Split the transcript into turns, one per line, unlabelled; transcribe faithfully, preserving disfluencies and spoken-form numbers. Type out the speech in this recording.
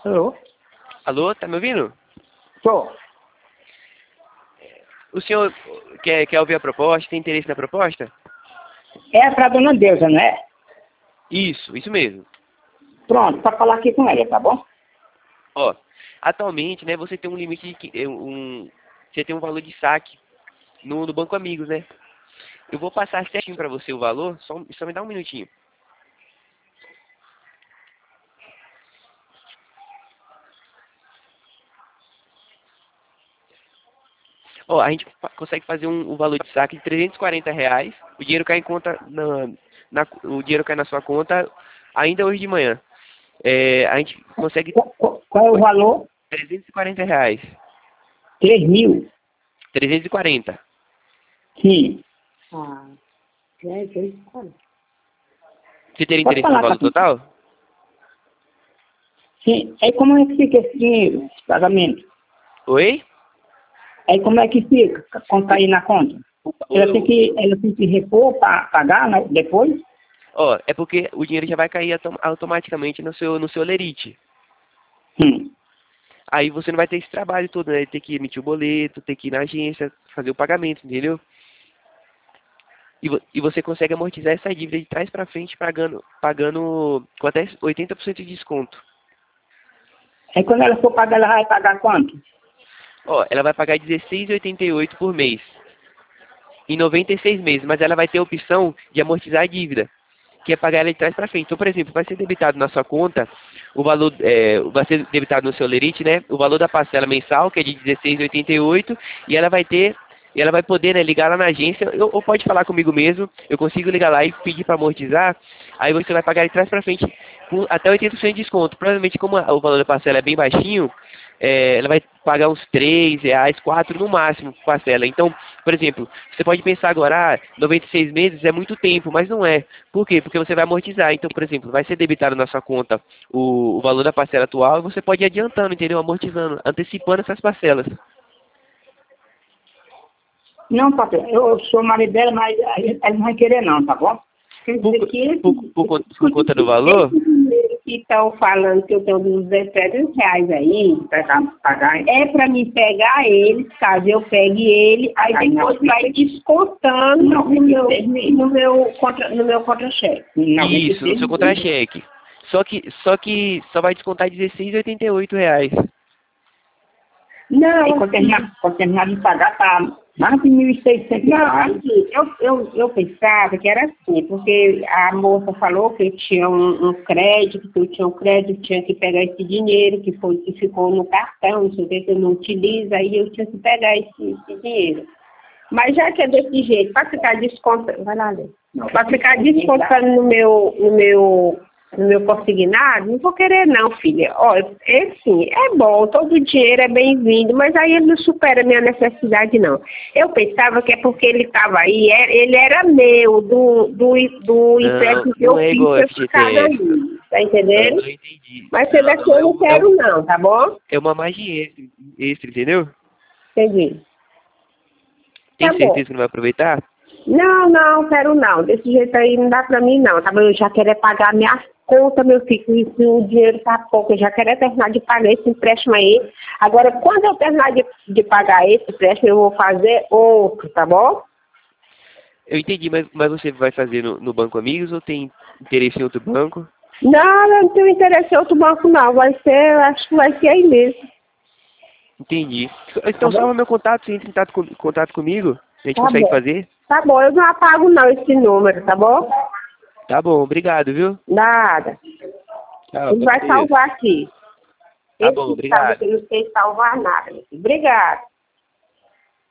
Alô?
Alô, tá me ouvindo?
Tô.
O senhor quer, quer ouvir a proposta? Tem interesse na proposta?
É pra dona Deusa, não é?
Isso, isso mesmo.
Pronto, pra falar aqui com ela, tá bom?
Ó, atualmente, né, você tem um limite de qui- eh, um, você tem um valor de saque no, no Banco Amigos, né? Eu vou passar certinho pra você o valor, só, só me dá um minutinho. Ó, a gente fa- consegue fazer um, um valor de saque de trezentos e quarenta reais. O dinheiro cai em conta na, na- o dinheiro cai na sua conta ainda hoje de manhã. É, a gente consegue
Qual, qual- qual é o
oi,
valor?
trezentos e quarenta reais.
Três mil?
trezentos e quarenta.
Sim. Ah, é, três, quatro.
Você teria
Pode
interesse no
falar,
valor
capitão.
total?
Sim. Aí como é que fica esse dinheiro, esse pagamento?
Oi?
Aí como é que fica quando cair na conta?
O-
Ela tem
o-
que, ela tem que repor para pagar, né, depois?
Ó, é porque o dinheiro já vai cair autom- automaticamente no seu, no seu lerite.
Hum.
Aí você não vai ter esse trabalho todo, né? Ter que emitir o boleto, ter que ir na agência, fazer o pagamento, entendeu? E, vo- e você consegue amortizar essa dívida de trás para frente pagando, pagando com até oitenta por cento de desconto.
Aí quando ela for pagar, ela vai pagar quanto?
Ó, ela vai pagar dezesseis reais e oitenta e oito por mês, em noventa e seis meses, mas ela vai ter a opção de amortizar a dívida, que é pagar ela de trás para frente. Então, por exemplo, vai ser debitado na sua conta, o valor, é, vai ser debitado no seu lerite, né, o valor da parcela mensal, que é de dezesseis reais e oitenta e oito, e ela vai ter, e ela vai poder, né, ligar lá na agência, ou, ou pode falar comigo mesmo, eu consigo ligar lá e pedir para amortizar, aí você vai pagar de trás para frente com até oitenta por cento de desconto. Provavelmente, como a- o valor da parcela é bem baixinho, é, ela vai pagar uns três reais, quatro no máximo por parcela. Então, por exemplo, você pode pensar agora, ah, noventa e seis meses é muito tempo, mas não é. Por quê? Porque você vai amortizar. Então, por exemplo, vai ser debitado na sua conta o, o valor da parcela atual e você pode ir adiantando, entendeu? Amortizando, antecipando essas parcelas.
Não, patrão, eu sou marido dela, mas ela não vai querer não, tá bom? Quer
Por,
dizer que esse,
por, por, con- por conta do valor?
esse dinheiro que estão falando que eu tenho dos trezentos reais aí para pagar, é para me pegar ele, caso eu pegue ele, aí depois vai descontando no meu, no meu, contra, no meu contra-cheque.
Isso, no seu contra-cheque. Só que, só que só vai descontar dezesseis reais e oitenta e oito reais.
Não, quando terminar, quando terminar de pagar, tá mais de mil e seiscentos
Não,
reais.
assim, eu, eu, eu pensava que era assim, porque a moça falou que eu tinha um, um crédito, que eu tinha um crédito, tinha que pegar esse dinheiro que foi que ficou no cartão, não sei o que, que eu não utilizo, aí eu tinha que pegar esse, esse dinheiro. Mas já que é desse jeito, para ficar descontando, vai lá, Lê. Para ficar descontando no meu, no meu, no meu consignado, não vou querer não, filha. Olha, é sim, é bom, todo o dinheiro é bem-vindo, mas aí ele não supera a minha necessidade, não. Eu pensava que é porque ele estava aí, é- ele era meu, do, do, do empréstimo que eu
não é
fiz
igual
pra
ao
ficar aí,
F G T S.
tá
Não,
entendendo?
não entendi.
Mas esse
Não,
daqui
não,
eu
é,
não
um, é,
quero
um,
não, tá bom?
é uma margem extra, extra, entendeu?
Entendi.
Tem
Tá bom.
certeza que não vai aproveitar?
Não, não, quero não. Desse jeito aí não dá pra mim não, tá bom? Eu já quero é pagar minhas contas, meu filho, e se o dinheiro tá pouco, eu já quero é terminar de pagar esse empréstimo aí. Agora, quando eu terminar de, de pagar esse empréstimo, eu vou fazer outro, tá bom?
Eu entendi, mas, mas você vai fazer no, no Banco Amigos ou tem interesse em outro banco?
Não, eu não tenho interesse em outro banco não, vai ser, eu acho que vai ser aí mesmo.
Entendi. Então,
Tá bom?
salva meu contato, você entra em contato, com- contato comigo, a gente
Tá
consegue
bom.
fazer?
Tá bom, eu não apago não esse número, tá bom?
Tá bom, obrigado, viu?
Nada.
Tchau,
Ele vai
agradeço.
salvar aqui.
Tá
Esse
bom,
sabe
obrigado.
que não sei salvar nada. Obrigada.